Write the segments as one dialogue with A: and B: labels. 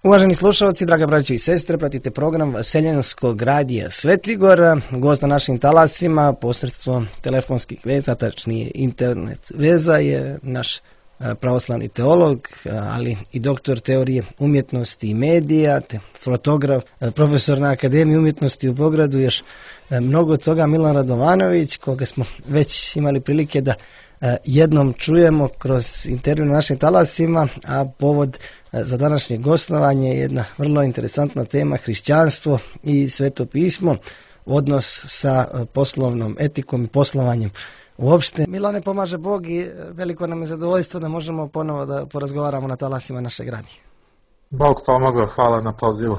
A: Uvaženi slušalci, draga braćo i sestre, pratite program Vaseljenskog radija Svetligor. Gost na našim talasima posredstvom telefonskih veza, tačnije internet veza, je naš pravoslavni teolog, ali i doktor teorije umjetnosti i medija, te fotograf, profesor na Akademiji umjetnosti u Beogradu, još mnogo toga, Milan Radovanović, koga smo već imali prilike da jednom čujemo kroz intervju na našim talasima, a povod za današnje gostovanje je jedna vrlo interesantna tema: hrišćanstvo i Sveto pismo, odnos sa poslovnom etikom i poslovanjem uopšte. Milane, pomaže Bog i veliko nam je zadovoljstvo da možemo ponovo da porazgovaramo na talasima našeg radija.
B: Bog pomogao, hvala na pozivu.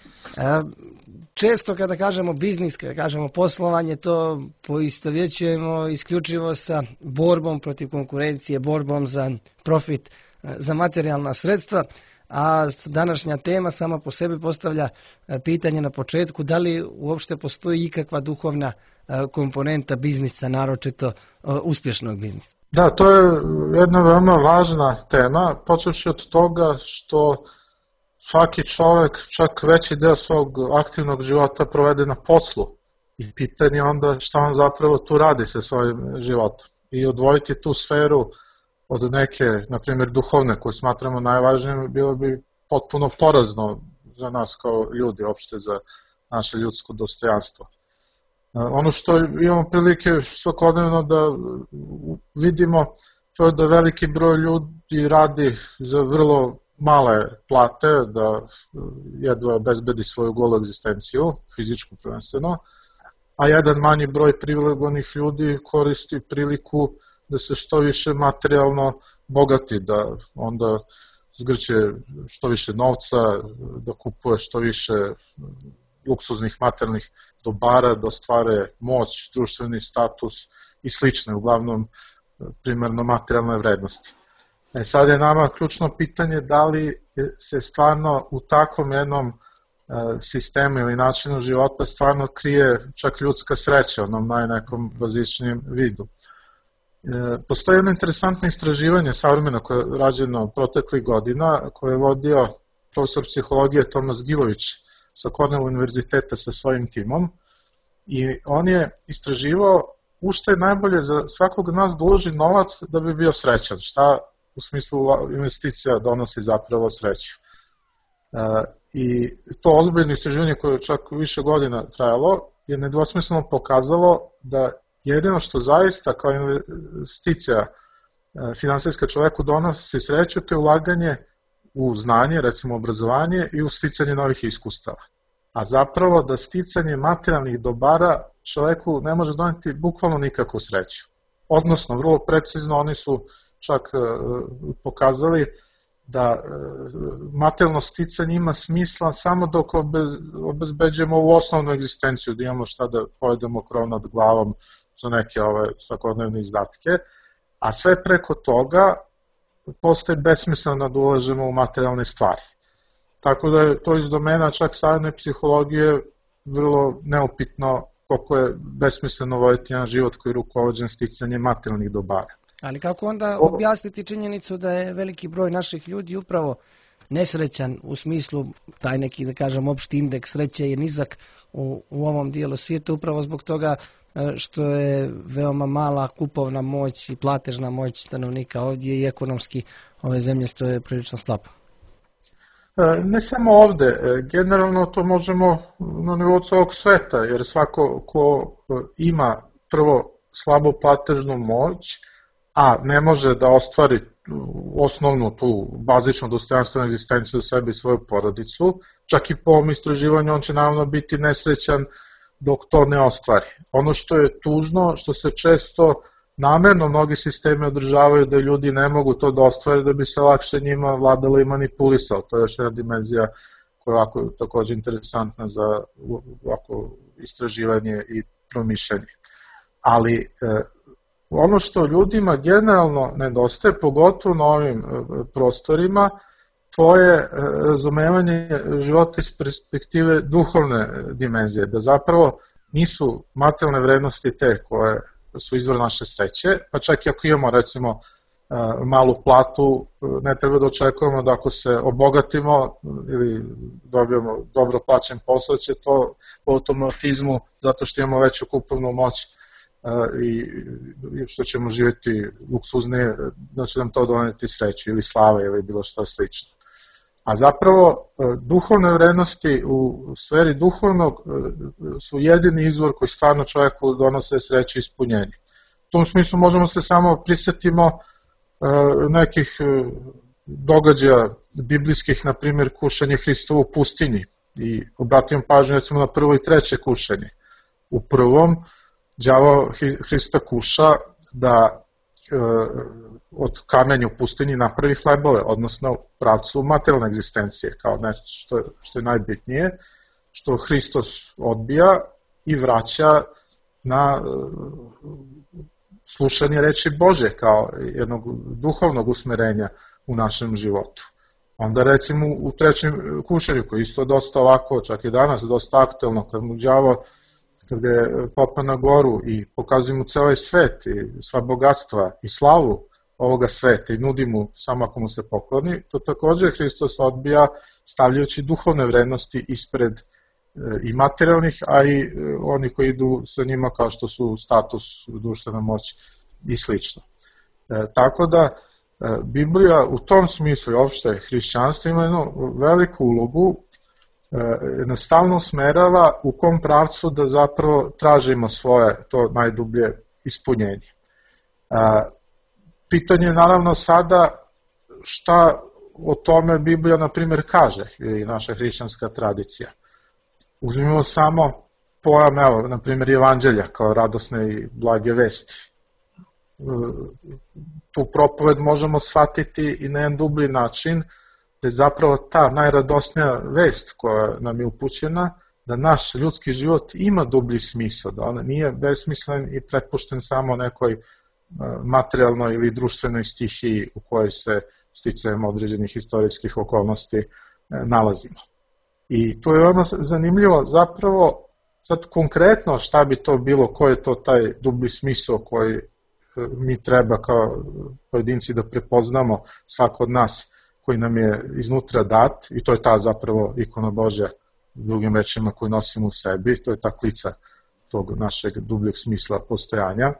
A: Često kada kažemo biznis, kada kažemo poslovanje, to poistovjećujemo isključivo sa borbom protiv konkurencije, borbom za profit, za materijalna sredstva, a današnja tema sama po sebi postavlja pitanje na početku: da li uopšte postoji ikakva duhovna komponenta biznisa, naročito uspješnog biznisa?
B: Da, to je jedna veoma važna tema, počevši od toga što svaki čovjek čak veći deo svog aktivnog života provede na poslu i pitanje onda šta on zapravo tu radi sa svojim životom. I odvojiti tu sferu od neke, na primjer, duhovne, koju smatramo najvažnijim, bilo bi potpuno porazno za nas kao ljudi, opšte za naše ljudsko dostojanstvo. Ono što imamo prilike svakodnevno da vidimo, to je da veliki broj ljudi radi za vrlo male plate, da jedva obezbedi svoju golu egzistenciju, fizičku prvenstveno, a jedan manji broj privilegovanih ljudi koristi priliku da se što više materijalno bogati, da onda zgrće što više novca, da kupuje što više luksuznih materijalnih dobara, da ostvare moć, društveni status i slične, uglavnom primarno materijalne vrednosti. Sad je nama ključno pitanje da li se stvarno u takvom jednom sistemu ili načinu života stvarno krije čak ljudska sreća u onom najnekom bazičnijem vidu. Postoji jedno interesantno istraživanje savremeno koje je rađeno proteklih godina, koje je vodio profesor psihologije Tomas Gilović sa Cornell univerziteta sa svojim timom, i on je istraživao u što je najbolje za svakog od nas da uloži novac da bi bio srećan, šta u smislu investicija donosi zapravo sreću. I to ozbiljno istraživanje koje je čak više godina trajalo je nedvosmisleno pokazalo da jedino što zaista kao investicija finansijska čoveku donosi sreću, to je ulaganje u znanje, recimo obrazovanje, i u sticanje novih iskustava. A zapravo da sticanje materijalnih dobara čoveku ne može doneti bukvalno nikakvu sreću. Odnosno, vrlo precizno oni su čak pokazali da materijalno sticanje ima smisla samo dok obezbeđujemo ovu osnovnu egzistenciju, da imamo šta da pojedemo, krov nad glavom za neke svakodnevne izdatke, a sve preko toga postaje besmisleno da ulažemo u materijalne stvari. Tako da je to iz domena čak savremene psihologije vrlo neupitno koliko je besmisleno voditi jedan život koji je rukovođen sticanjem materijalnih dobara.
A: Ali kako onda objasniti činjenicu da je veliki broj naših ljudi upravo nesrećan, u smislu taj neki, da kažem, opšti indeks sreće je nizak u ovom dijelu svijeta, upravo zbog toga što je veoma mala kupovna moć i platežna moć stanovnika ovdje i ekonomski ove zemlje stoje prilično slabo?
B: Ne samo ovde, generalno to možemo na nivou celog sveta, jer svako ko ima prvo slabu platežnu moć, a ne može da ostvari osnovnu tu bazičnu dostojanstvenu egzistenciju za sebe i svoju porodicu, čak i po ovom istraživanju on će naravno biti nesrećan dok to ne ostvari. Ono što je tužno, što se često namerno mnogi sistemi održavaju da ljudi ne mogu to da ostvare da bi se lakše njima vladalo i manipulisalo. To je još jedna dimenzija koja je ovako takođe interesantna za ovako istraživanje i promišljanje. Ali ono što ljudima generalno nedostaje, pogotovo na ovim prostorima, to je razumevanje života iz perspektive duhovne dimenzije, da zapravo nisu materijalne vrednosti te koje su izvor naše sreće, pa čak i ako imamo recimo malu platu, ne treba da očekujemo da ako se obogatimo ili dobijemo dobro plaćen posao, će to po automatizmu, zato što imamo veću kupovnu moć i što ćemo živjeti luksuznije, da će nam to doneti sreću ili slave ili bilo što slično. A zapravo duhovne vrednosti u sferi duhovnog su jedini izvor koji stvarno čovjeku donose sreću i ispunjenje. U tom smislu možemo se samo prisjetimo nekih događaja biblijskih, na primjer kušanje Hristova u pustinji, i obratimo pažnju recimo na prvo i treće kušanje. U prvom đavo Hrista kuša da od kamenja u pustinji napravi hlebove, odnosno u pravcu materijalne egzistencije, kao nešto što je najbitnije, što Hristos odbija i vraća na slušanje reči Bože kao jednog duhovnog usmerenja u našem životu. Onda recimo u trećem kušanju, koji isto dosta ovako, čak i danas dosta aktuelno, kad mu đavo, kad ga je popao na goru i pokazuje mu ceo svet i sva bogatstva i slavu ovoga sveta i nudi mu samo ako mu se pokloni, to takođe Hristos odbija stavljajući duhovne vrednosti ispred i materijalnih, a i oni koji idu sa njima kao što su status, društvena moć i slično. Tako da Biblija u tom smislu i opšte hrišćanstvo ima jednu veliku ulogu, nastavno smerava u kom pravcu da zapravo tražimo svoje to najdublje ispunjenje. Pitanje je naravno sada šta o tome Biblija na primjer kaže ili naša hrišćanska tradicija. Uzmimo samo pojam, evo, na primjer evanđelja kao radosne i blage vesti. Tu propoved možemo shvatiti i na jedan dublji način, da je zapravo ta najradosnija vest koja nam je upućena, da naš ljudski život ima dublji smisao, da on nije besmislen i prepušten samo nekoj materijalnoj ili društvenoj stihiji u kojoj se sticajem određenih istorijskih okolnosti nalazimo. I to je ono zanimljivo, zapravo sad konkretno šta bi to bilo, koji je to taj dublji smisao koji mi treba kao pojedinci da prepoznamo, svako od nas koji nam je iznutra dat, i to je ta zapravo ikona Božja, drugim rečima, koju nosimo u sebi, to je ta klica tog našeg dubljeg smisla postojanja.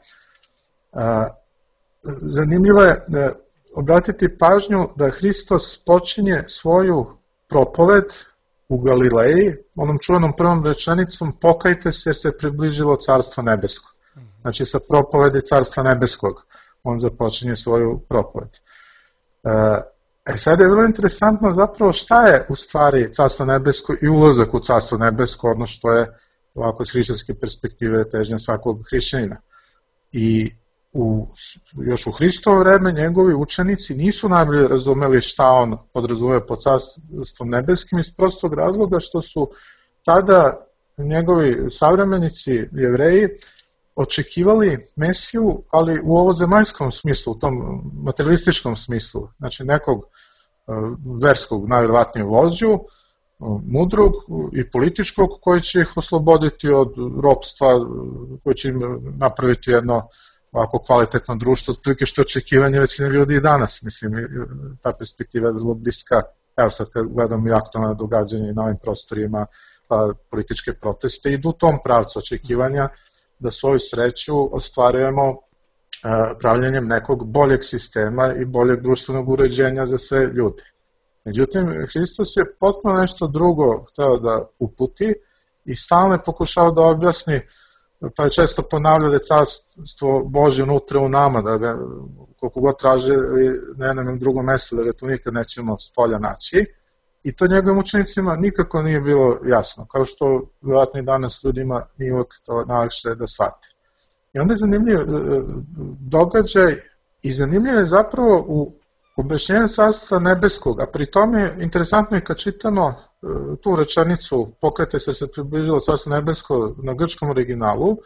B: Zanimljivo je obratiti pažnju da Hristos počinje svoju propoved u Galileji, onom čuvenom prvom rečenicom: pokajte se jer se približilo Carstvo nebesko. Znači sa propovedi Carstva nebeskog on započinje svoju propoved. Sada je vrlo interesantno zapravo šta je u stvari Carstvo nebesko i ulazak u Carstvo nebesko, ono što je ovako iz hrišćanske perspektive težnja svakog hrišćanina. I još u Hristovo vreme njegovi učenici nisu najbolje razumeli šta on podrazume pod Carstvom nebeskim, iz prostog razloga što su tada njegovi savremenici Jevreji očekivali Mesiju, ali u ovozemaljskom smislu, u tom materialističkom smislu, znači nekog verskog, najvjerovatnije vođu, mudrog i političkog, koji će ih osloboditi od ropstva, koji će im napraviti jedno ovako kvalitetno društvo, otprilike što je očekivanje većine ljudi i danas. Mislim, ta perspektiva je vrlo bliska. Evo sad kad gledamo i aktualna događanja na ovim prostorima, političke proteste, idu u tom pravcu očekivanja da svoju sreću ostvarujemo pravljenjem nekog boljeg sistema i boljeg društvenog uređenja za sve ljude. Međutim, Hristos je potpuno nešto drugo hteo da uputi i stalno je pokušao da objasni, pa je često ponavljao da je Carstvo Božje unutra u nama, da ga koliko god traži na jednom ili drugom mestu, da ga tu nikad nećemo s polja naći. I to njegovim učenicima nikako nije bilo jasno, kao što vjerojatno i danas ljudima nije uvijek to najlakše da shvate. I onda je zanimljiv događaj i zanimljiv je zapravo u objašnjenju Carstva nebeskog, a pri tome je interesantno i kad čitamo tu rečenicu pokajte se se približilo Carstvo nebesko na grčkom originalu,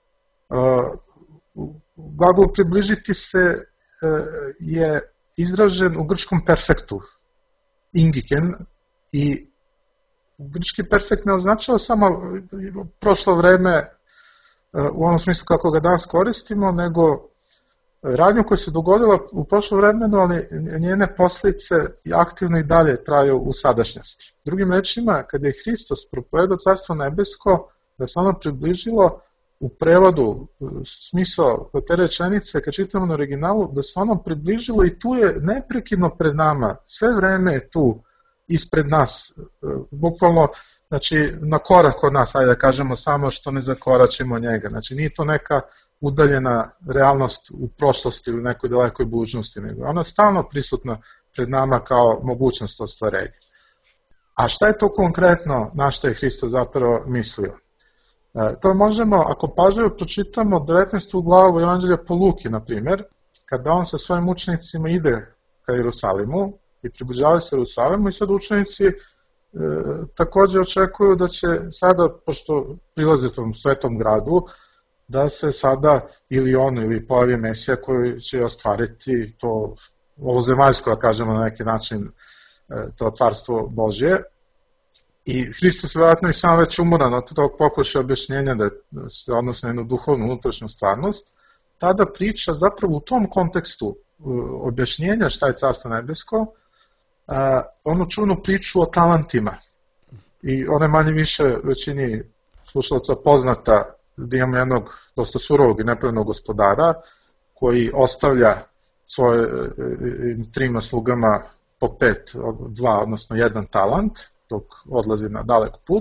B: glagol približiti se je izražen u grčkom perfektu, ingiken, i grčki perfekt ne označava samo prošlo vreme u onom smislu kako ga danas koristimo, nego radnju koja se dogodila u prošlom vremenu, ali njene posljedice aktivno i dalje traju u sadašnjosti. Drugim rečima, kada je Hristos propovedao Carstvo nebesko, da se ono približilo u prevodu, smisao te rečenice, kad čitamo na originalu, da se ono približilo i tu je neprekidno pred nama, sve vreme je tu ispred nas, bukvalno, znači na korak od nas, ajde da kažemo, samo što ne zakoračimo njega, znači nije to neka udaljena realnost u prošlosti ili nekoj dalekoj budućnosti, nego ona je stalno prisutna pred nama kao mogućnost ostvarenja. A šta je to konkretno na što je Hristos zapravo mislio? To možemo, ako pažljivo pročitamo 19. glavu Evanđelja po Luki, na primjer, kada on sa svojim učenicima ide ka Jerusalimu i približava se Jerusalimu i sad učenici također očekuju da će sada, pošto prilaze tom svetom gradu, da se sada ili on ili pojavi Mesija koji će ostvariti to ovozemaljsko, da kažemo na neki način, to carstvo Božje. I Hristos vjerojatno i sam već umoran od tog pokušaja objašnjenja da se odnosi na jednu duhovnu unutrašnju stvarnost, tada priča zapravo u tom kontekstu objašnjenja šta je carstvo nebesko, onu čuvenu priču o talentima. I ona je manje više većini slušalaca poznata da imamo jednog dosta surovog i nepravednog gospodara koji ostavlja svoje trima slugama po 2, odnosno 1 talent, dok odlazi na dalek put.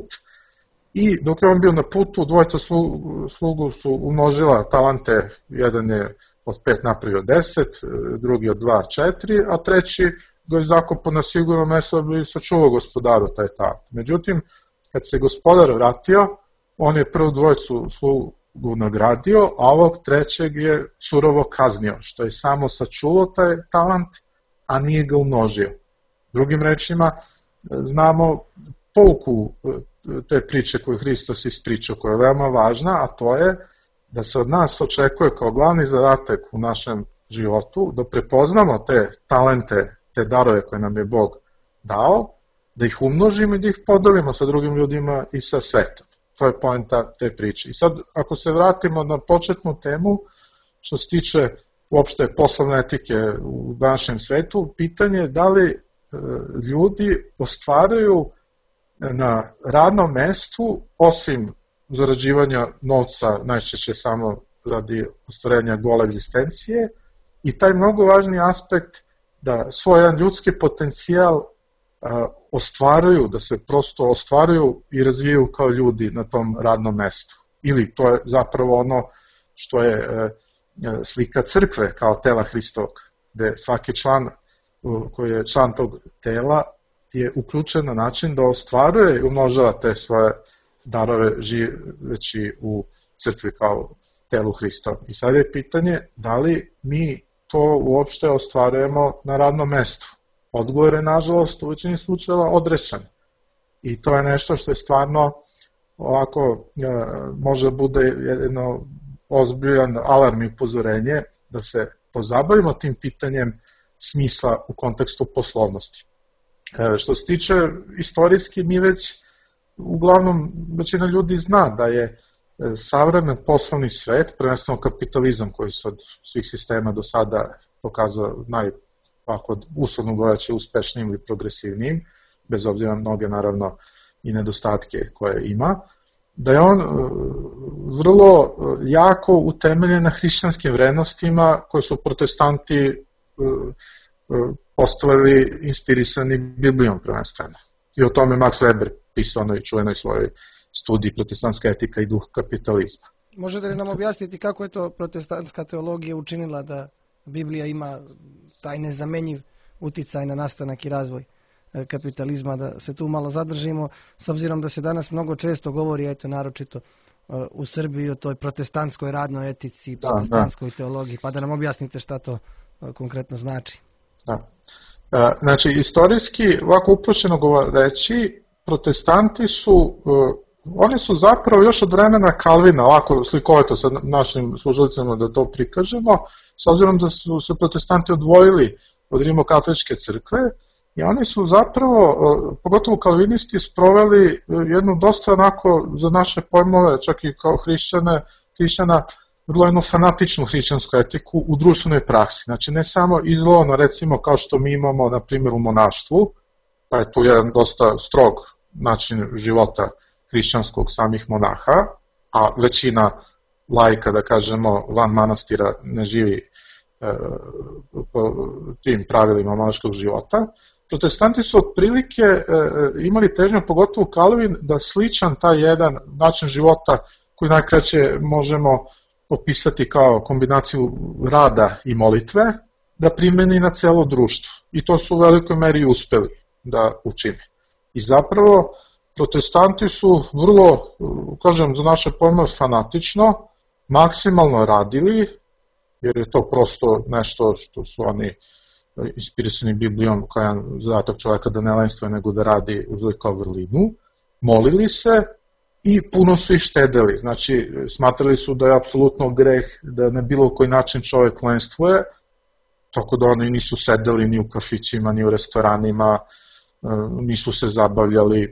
B: I dok je on bio na putu, dvojica slugu su umnožila talente, jedan je od 5 napravio 10, drugi od 2, 4, a treći ga je zakopao na sigurno mesto da bi sačuvao gospodaru taj talent. Međutim, kad se gospodar vratio, on je prvu dvojicu slugu nagradio, a ovog trećeg je surovo kaznio, što je samo sačuvao taj talent, a nije ga umnožio. Drugim rečima, znamo pouku te priče koju Hristos ispričao, koja je veoma važna, a to je da se od nas očekuje kao glavni zadatak u našem životu, da prepoznamo te talente, te darove koje nam je Bog dao, da ih umnožimo i da ih podelimo sa drugim ljudima i sa svetom. To je poenta te priče. I sad, ako se vratimo na početnu temu, što se tiče uopšte poslovne etike u današnjem svetu, pitanje je da li ljudi ostvaraju na radnom mestu, osim zarađivanja novca, najčešće samo radi ostvarenja gola egzistencije, i taj mnogo važni aspekt da svoj jedan ljudski potencijal ostvaruju, da se prosto ostvaruju i razvijaju kao ljudi na tom radnom mestu. Ili to je zapravo ono što je slika crkve kao tela Hristovog, gde svaki član koji je član tog tela je uključen na način da ostvaruje i umnožava te svoje darove živeći u crkvi kao telu Hristova. I sad je pitanje da li mi to uopšte ostvarujemo na radnom mestu. Odgovor je, nažalost, u većini slučajeva odrečan. I to je nešto što je stvarno ovako može bude jedno ozbiljan alarm i upozorenje da se pozabavimo tim pitanjem smisla u kontekstu poslovnosti. Što se tiče istorijski, mi već uglavnom većina ljudi zna da je savremen poslovni svet, prvenstveno kapitalizam koji se od svih sistema do sada pokazao uslovno govoreći uspešnim ili progresivnim, bez obzira na mnoge naravno i nedostatke koje ima, da je on vrlo jako utemeljen na hrišćanskim vrednostima koje su protestanti postavili inspirisani Biblijom prvenstveno. I o tome Max Weber pisao na čuvenoj svojoj studiji Protestantska etika i duh kapitalizma.
A: Možete li nam objasniti kako je to protestantska teologija učinila da Biblija ima taj nezamenjiv uticaj na nastanak i razvoj kapitalizma, da se tu malo zadržimo, s obzirom da se danas mnogo često govori, eto naročito u Srbiji, o toj protestantskoj radnoj etici, protestantskoj teologiji, pa da nam objasnite šta to konkretno znači.
B: Znači, istorijski, ovako upućeno govoreći, protestanti su, oni su zapravo još od vremena Kalvina, ovako slikovito sa našim slušalicama da to prikažemo, s obzirom da su se protestanti odvojili od rimokatoličke crkve, i oni su zapravo, pogotovo kalvinisti, sproveli jednu dosta onako za naše pojmove, čak i kao hrišćana, vrlo jednu fanatičnu hrišćansku etiku u društvenoj praksi. Znači ne samo izolovano recimo kao što mi imamo na primjer u monaštvu, pa je tu jedan dosta strog način života hrišćanskog samih monaha, a većina laika, da kažemo, van manastira ne živi po tim pravilima monaškog života. Protestanti su otprilike imali težnju, pogotovo Kalvin, da sličan taj jedan način života koji najkraće možemo opisati kao kombinaciju rada i molitve, da primeni na celo društvo. I to su u velikoj meri uspeli da učine. I zapravo protestanti su vrlo, kažem, za naše pojme fanatično, maksimalno radili, jer je to prosto nešto što su oni inspirisani Biblijom kao jedan zadatak čoveka da ne lenstva nego da radi kao vrlinu, molili se i puno su ih štedeli. Znači, smatrali su da je apsolutno greh da na bilo koji način čovek lenstvuje, tako da oni nisu sedeli ni u kafićima, ni u restoranima, nisu se zabavljali,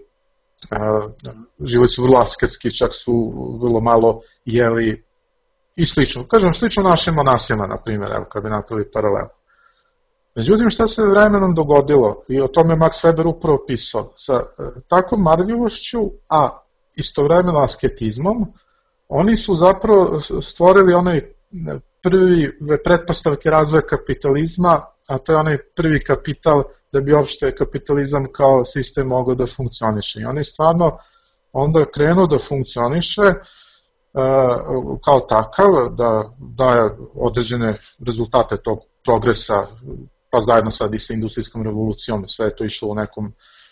B: živeli su vrlo asketski, čak su vrlo malo jeli i slično. Kažem, slično našim monasima, na primjer, evo, kad bi napravili paralelu. Međutim, šta se vremenom dogodilo, i o tome Max Weber upravo pisao, sa takvom marljivošću, a istovremeno asketizmom, oni su zapravo stvorili onaj prvi pretpostavke razvoja kapitalizma, a to je onaj prvi kapital da bi uopšte kapitalizam kao sistem mogao da funkcioniše. I on je stvarno onda krenuo da funkcioniše kao takav, da daje određene rezultate tog progresa, pa zajedno sad i sa industrijskom revolucijom, sve je to išlo u nekom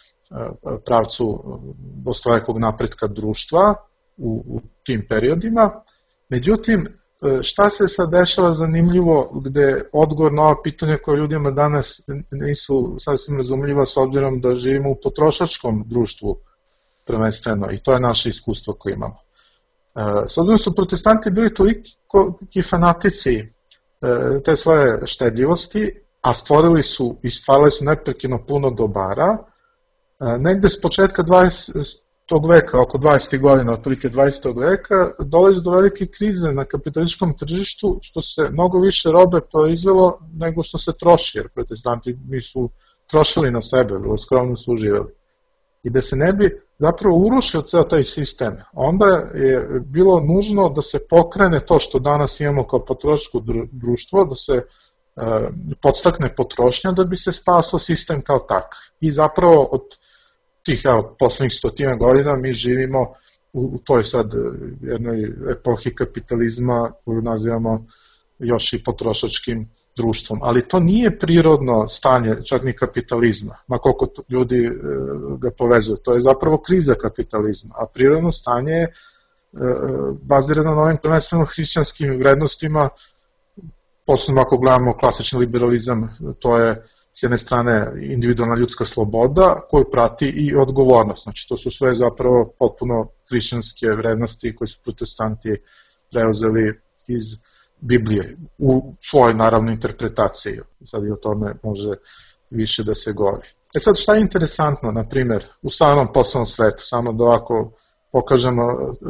B: pravcu dostojanstvenog napretka društva u tim periodima. Međutim, šta se sad dešava zanimljivo, gde odgovor na ova pitanja koje ljudima danas nisu sasvim razumljiva s obzirom da živimo u potrošačkom društvu prvenstveno, i to je naše iskustvo koje imamo. S obzirom su protestanti bili toliki fanatici te svoje štedljivosti, a stvarali su neprekidno puno dobara, negde s početka 20. veka, oko 20. godina, otprilike 20. veka, dolazi do velike krize na kapitalističkom tržištu, što se mnogo više robe proizvelo nego što se troši, jer protestanti nisu trošili na sebe, vrlo skromno su uživali. I da se ne bi zapravo urušio ceo taj sistem, onda je bilo nužno da se pokrene to što danas imamo kao potrošačko društvo, da se podstakne potrošnja da bi se spasao sistem kao takav. I zapravo od tih poslednjih 100 godina mi živimo u toj sad jednoj epohi kapitalizma koju nazivamo još i potrošačkim društvom. Ali to nije prirodno stanje čak ni kapitalizma, ma koliko ljudi ga povezuju. To je zapravo kriza kapitalizma, a prirodno stanje je bazirano na ovim prvenstveno hrišćanskim vrednostima. Posledno ako gledamo klasični liberalizam, to je s jedne strane individualna ljudska sloboda koju prati i odgovornost. Znači to su sve zapravo potpuno hrišćanske vrednosti koje su protestanti preuzeli iz Biblije u svojoj naravno interpretaciji. Sad i o tome može više da se govori. Sad šta je interesantno, na primjer, u samom poslovnom svetu, samo da ovako pokažemo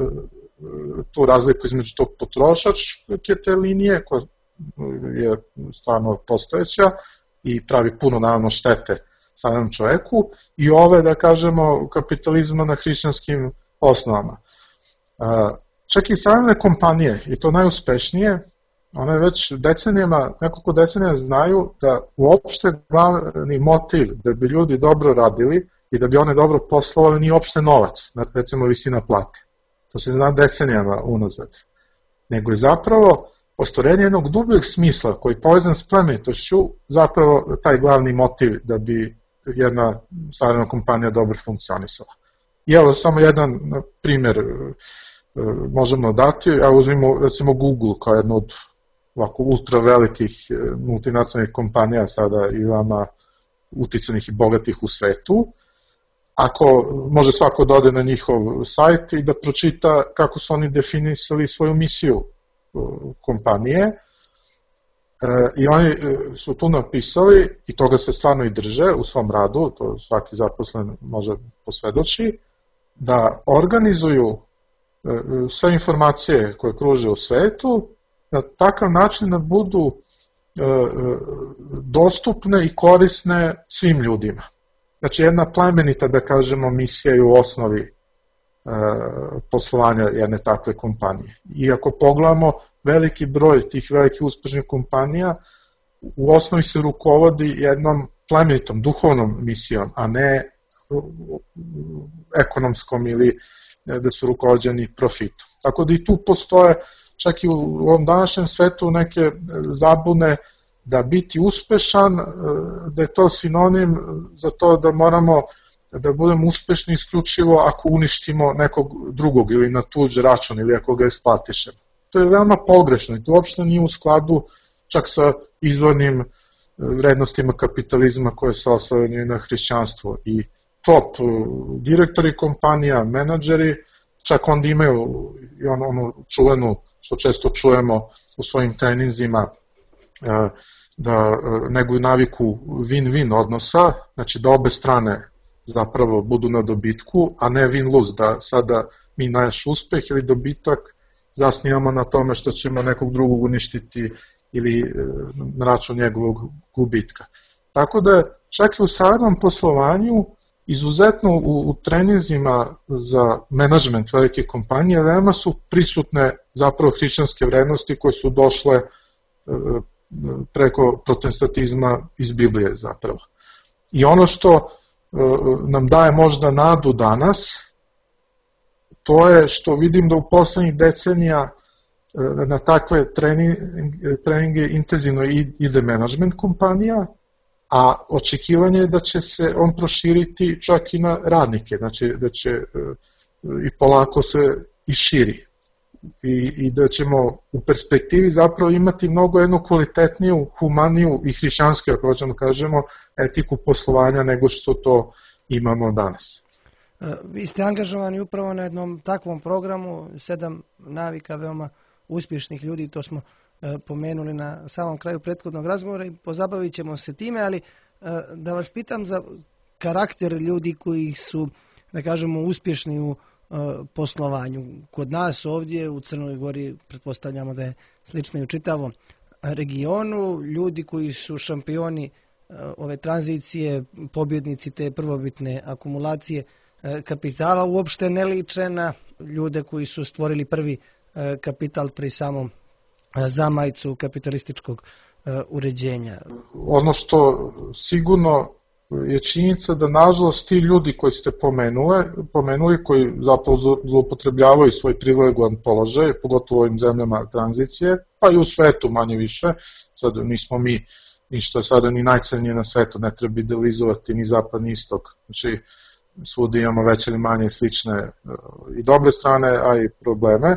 B: tu razliku između tog potrošačke te linije, koja je stvarno postojeća i pravi puno naravno štete samom čoveku, i ove, da kažemo, kapitalizma na hrišćanskim osnovama. Čak i same kompanije, i to najuspešnije, one već nekoliko decenija znaju da uopšte glavni motiv da bi ljudi dobro radili i da bi one dobro poslovali nije uopšte novac, recimo visina plate. To se zna decenijama unazad. Nego je zapravo ostvarenje jednog dubljeg smisla koji je povezan s plemenitošću zapravo taj glavni motiv da bi jedna savremena kompanija dobro funkcionisala. I evo samo jedan primjer možemo dati, evo uzmimo recimo Google kao jednu od ovako ultra velikih multinacionalnih kompanija sada i vama uticanih i bogatih u svetu. Ako može svako da ode na njihov sajt i da pročita kako su oni definisali svoju misiju kompanije, i oni su tu napisali, i toga se stvarno i drže u svom radu, to svaki zaposlen može posvedoči, da organizuju sve informacije koje kruže u svetu na takav način da budu dostupne i korisne svim ljudima. Znači jedna plemenita, da kažemo, misija je u osnovi poslovanja jedne takve kompanije. I ako pogledamo veliki broj tih velikih uspešnih kompanija, u osnovi se rukovodi jednom plemenitom, duhovnom misijom, a ne ekonomskom ili da su rukovođeni profitom. Tako da i tu postoje, čak i u ovom današnjem svetu, neke zabune da biti uspešan, da je to sinonim za to da moramo da budemo uspešni isključivo ako uništimo nekog drugog ili na tuđ račun ili ako ga isplatišemo. To je veoma pogrešno i to uopšte nije u skladu čak sa izvornim vrednostima kapitalizma koje se oslanjaju na hrišćanstvo. I top direktori kompanija, menadžeri, čak onda imaju i onu čuvenu, što često čujemo u svojim treninzima, da neguju naviku win-win odnosa, znači da obe strane zapravo budu na dobitku, a ne win-lose, da sada mi naš uspeh ili dobitak zasnijamo na tome što ćemo nekog drugog uništiti ili na račun njegovog gubitka. Tako da čak i u savremenom poslovanju, izuzetno u treninzima za menadžment velike kompanije, veoma su prisutne zapravo hrišćanske vrednosti koje su došle preko protestantizma iz Biblije zapravo. I ono što nam daje možda nadu danas, to je što vidim da u poslednjih decenija na takve treninge intenzivno ide menadžment kompanija, a očekivanje je da će se on proširiti čak i na radnike, znači da će i polako se i širi. I da ćemo u perspektivi zapravo imati mnogo jednu kvalitetniju, humaniju i hrišćansku, ako hoćemo kažemo, etiku poslovanja nego što to imamo danas.
A: Vi ste angažovani upravo na jednom takvom programu, 7 navika veoma uspješnih ljudi, to smo pomenuli na samom kraju prethodnog razgovora i pozabavit ćemo se time, ali da vas pitam za karakter ljudi koji su, da kažemo, uspješni u poslovanju. Kod nas ovdje u Crnoj Gori pretpostavljamo da je slično i u čitavom regionu, ljudi koji su šampioni ove tranzicije, pobjednici te prvobitne akumulacije kapitala uopšte ne liče na ljude koji su stvorili prvi kapital pri samom zamajcu kapitalističkog uređenja.
B: Ono što sigurno je činjenica da nažalost ti ljudi koji ste pomenuli, koji zapravo zloupotrebljavaju svoj privilegovan položaj, pogotovo u ovim zemljama tranzicije, pa i u svetu manje više, sad nismo mi ništa sada ni najcrnije na svetu, ne treba idealizovati ni zapad ni istok, znači svuda imamo veće ili manje slične i dobre strane, a i probleme.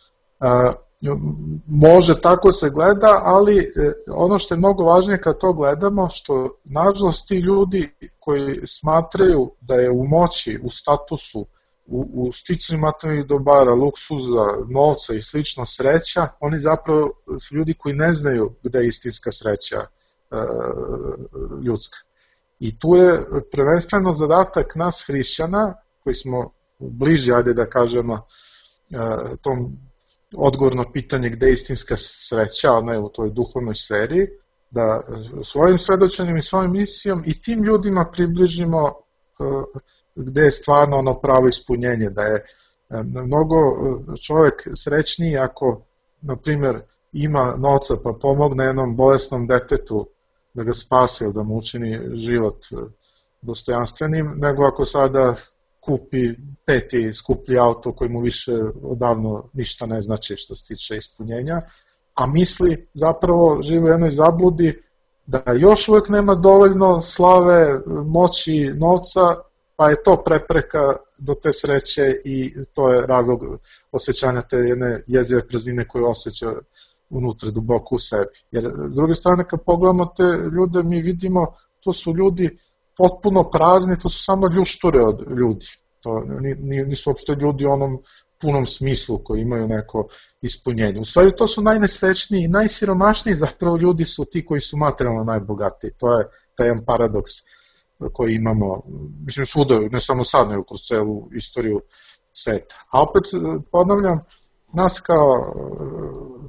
B: Može tako se gleda, ali ono što je mnogo važnije kad to gledamo, što nažalost ti ljudi koji smatraju da je u moći, u statusu, u sticanju materijalnih dobara, luksuza, novca i slično sreća, oni zapravo su ljudi koji ne znaju gde je istinska sreća ljudska. I tu je prvenstveno zadatak nas hrišćana, koji smo bliži, ajde da kažemo, tom odgovorno pitanje gde je istinska sreća, a ne u toj duhovnoj sferi, da svojim svedočenjem i svojom misijom i tim ljudima približimo gde je stvarno ono pravo ispunjenje, da je mnogo čovjek srećniji ako, na primjer, ima novca pa pomogne jednom bolesnom detetu da ga spase ili da mu učini život dostojanstvenim, nego ako sada kupi peti skuplji auto koji mu više odavno ništa ne znači što se tiče ispunjenja, a misli zapravo živi u jednoj zabludi da još uvek nema dovoljno slave, moći, novca, pa je to prepreka do te sreće i to je razlog osjećanja te jedne jezive praznine koju osjeća unutra duboko u sebi. Jer s druge strane kad pogledamo te ljude mi vidimo to su ljudi potpuno prazni, to su samo ljušture od ljudi. To nisu uopšte ljudi u onom punom smislu koji imaju neko ispunjenje. U stvari to su najnesrećniji i najsiromašniji zapravo ljudi su ti koji su materijalno najbogatiji. To je taj jedan paradoks koji imamo, mislim svuda, ne samo sad, nego kroz celu istoriju sveta. A opet ponavljam, nas kao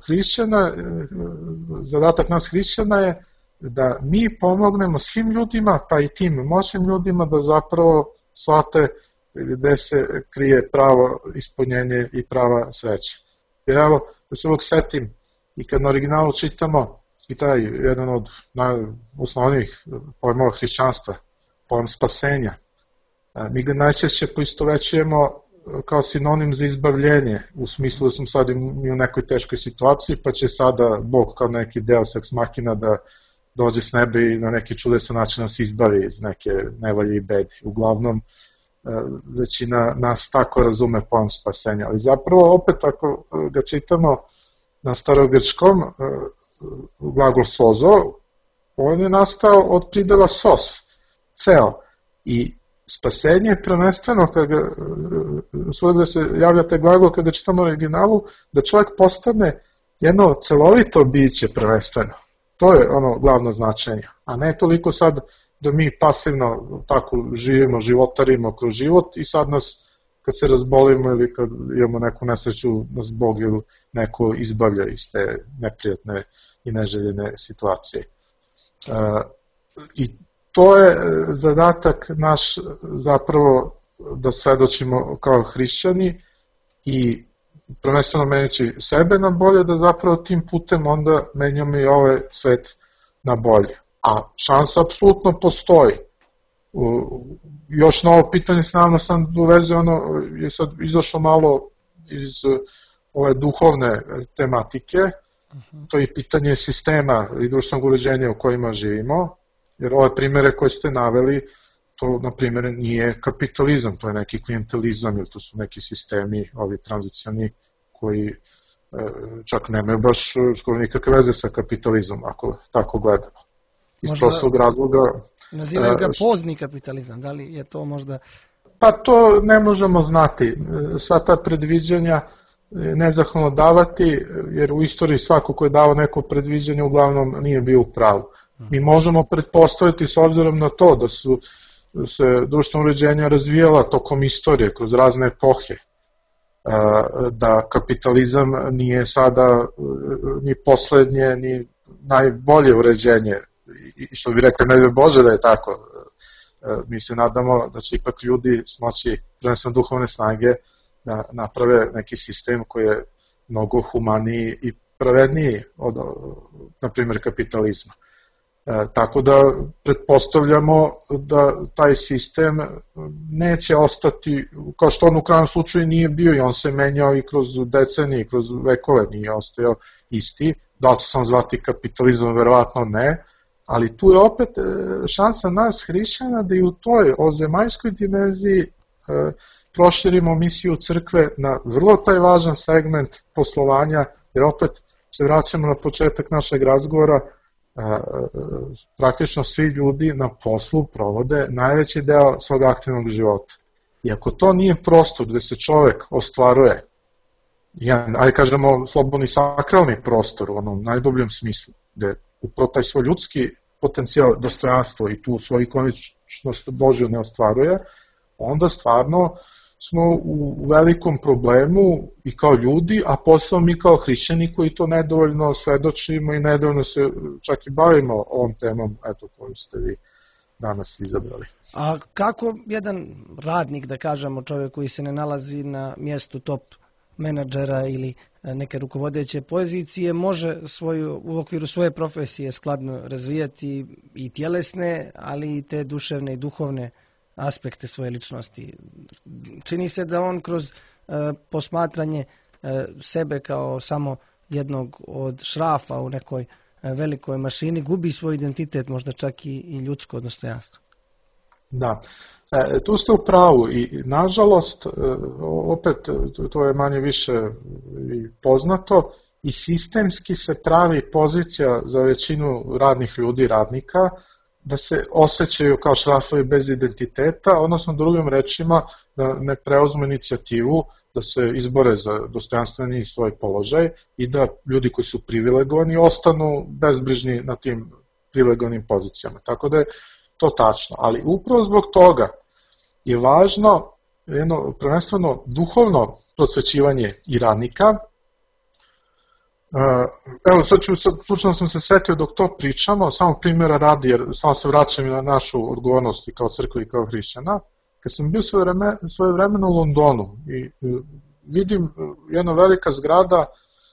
B: hrišćana, zadatak nas hrišćana je da mi pomognemo svim ljudima, pa i tim moćnim ljudima da zapravo shvate gde se krije pravo ispunjenje i prava sreća. Jer evo, da se uvijek setim, i kad na originalu čitamo i taj jedan od najosnovnijih pojmova hrišćanstva, pojam spasenja, mi ga najčešće poistovećujemo kao sinonim za izbavljenje, u smislu da smo sad mi u nekoj teškoj situaciji, pa će sada Bog kao neki deus ex machina da dođe s nebe i na neki čudesan način nas izbavi iz neke nevolje i bede. Uglavnom, većina nas tako razume pojam spasenja, ali zapravo opet ako ga čitamo na starogrčkom, glagol sozo, on je nastao od prideva sos, ceo, i spasenje je prvenstveno, svojeg se javlja taj glagol kada čitamo originalu, da čovjek postane jedno celovito biće prvenstveno. To je ono glavno značenje, a ne toliko sad da mi pasivno tako živimo, životarimo kroz život i sad nas, kad se razbolimo ili kad imamo neku nesreću, nas Bog ili neko izbavlja iz te neprijatne i neželjene situacije. I to je zadatak naš zapravo da svedočimo kao hrišćani i prvenstveno menjajući sebe na bolje, da zapravo tim putem onda menjamo i ovaj svet na bolje. A šansa apsolutno postoji. Još na ovo pitanje s nama sam dovezio, ono je sad izašlo malo iz ove duhovne tematike, to je pitanje sistema i društvenog uređenja u kojima živimo, jer ove primere koje ste naveli, to na primjer nije kapitalizam, to je neki klijentelizam ili to su neki sistemi, ovi tranzicioni koji čak nemaju baš skoro nikakve veze sa kapitalizmom, ako tako gledamo. Iz prostog razloga...
A: Nazivaju ga pozni kapitalizam, da li je to možda...
B: Pa to ne možemo znati, sva ta predviđanja nezahvalno davati, jer u istoriji svako ko je dao neko predviđanje uglavnom nije bio u pravu. Mi možemo pretpostaviti s obzirom na to da su se društveno uređenja razvijala tokom istorije, kroz razne epohe, da kapitalizam nije sada ni poslednje, ni najbolje uređenje, i što bi rekli, ne bi Bože da je tako. Mi se nadamo da će ipak ljudi smoći prvenstveno duhovne snage da naprave neki sistem koji je mnogo humaniji i pravedniji od, na primjer, kapitalizma. Tako da pretpostavljamo da taj sistem neće ostati, kao što on u krajnom slučaju nije bio, i on se menjao i kroz decenije, i kroz vekove, nije ostao isti. Da li će sam zvati kapitalizam, verovatno ne, ali tu je opet šansa nas hrišćana da i u toj ozemaljskoj dimenziji proširimo misiju crkve na vrlo taj važan segment poslovanja, jer opet se vraćamo na početak našeg razgovora, praktično svi ljudi na poslu provode najveći deo svog aktivnog života. I ako to nije prostor gde se čovek ostvaruje, ajde kažemo slobodni sakralni prostor u onom najdubljem smislu, gde upravo taj svoj ljudski potencijal, dostojanstvo i tu svoju ikoničnost Božju ne ostvaruje, onda stvarno smo u velikom problemu i kao ljudi, a posebno mi kao hrišćani koji to nedovoljno svedočimo i nedovoljno se čak i bavimo ovom temom, eto, koju ste vi danas izabrali.
A: A kako jedan radnik, da kažemo, čovjek koji se ne nalazi na mjestu top menadžera ili neke rukovodeće pozicije, može u okviru svoje profesije skladno razvijati i tjelesne, ali i te duševne i duhovne aspekte svoje ličnosti? Čini se da on kroz posmatranje sebe kao samo jednog od šrafa u nekoj velikoj mašini gubi svoj identitet, možda čak i ljudsko dostojanstvo.
B: Da, tu ste u pravu i nažalost, opet to je manje više i poznato, i sistemski se pravi pozicija za većinu radnih ljudi, radnika, da se osjećaju kao šrafovi bez identiteta, odnosno drugim rečima da ne preuzmu inicijativu, da se izbore za dostojanstveni svoj položaj i da ljudi koji su privilegovani ostanu bezbrižni na tim privilegovanim pozicijama. Tako da je to tačno, ali upravo zbog toga je važno jedno prvenstveno duhovno prosvećivanje i radnika, Evo, slučajno sam se setio dok to pričamo, samo primjera radi, jer samo se vraćam i na našu odgovornost i kao crkva i kao hrišćana. Kad sam bio svoje vremena u Londonu i vidim jedna velika zgrada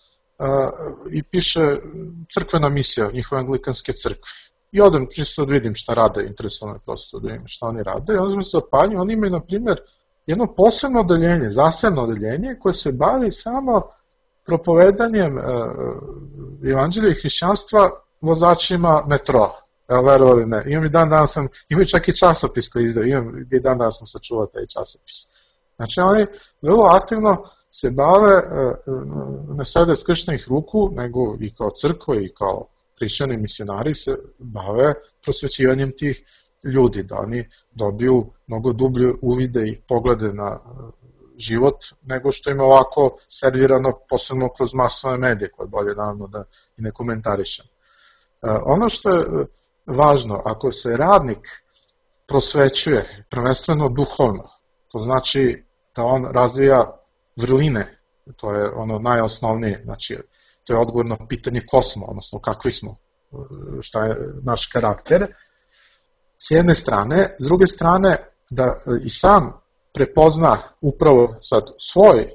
B: i piše crkvena misija njihove anglikanske crkve. I odem čisto da vidim šta rade, interesovano je prosto da vidim šta oni rade. I onda sam se zapanjio, oni imaju, na primjer, jedno posebno odeljenje, zasebno odeljenje, koje se bavi samo propovedanjem evanđelja i hrišćanstva vozačima metroa. Evo, verovali ne. Imam čak i časopis koji izdao, i dan danas sam sačuvao taj časopis. Znači, oni vrlo aktivno se bave, ne sede skrštenih ruku, nego i kao crkva i kao hrišćani misionari se bave prosvećivanjem tih ljudi, da oni dobiju mnogo dublje uvide i poglede na život, nego što im ovako servirano, posebno kroz masovne medije, koje bolje naravno da i ne komentarišem. Ono što je važno, ako se radnik prosvećuje, prvenstveno duhovno, to znači da on razvija vrline, to je ono najosnovnije, znači to je odgovor na pitanje ko smo, odnosno kakvi smo, šta je naš karakter, s jedne strane, s druge strane da i sam prepozna upravo sad svoj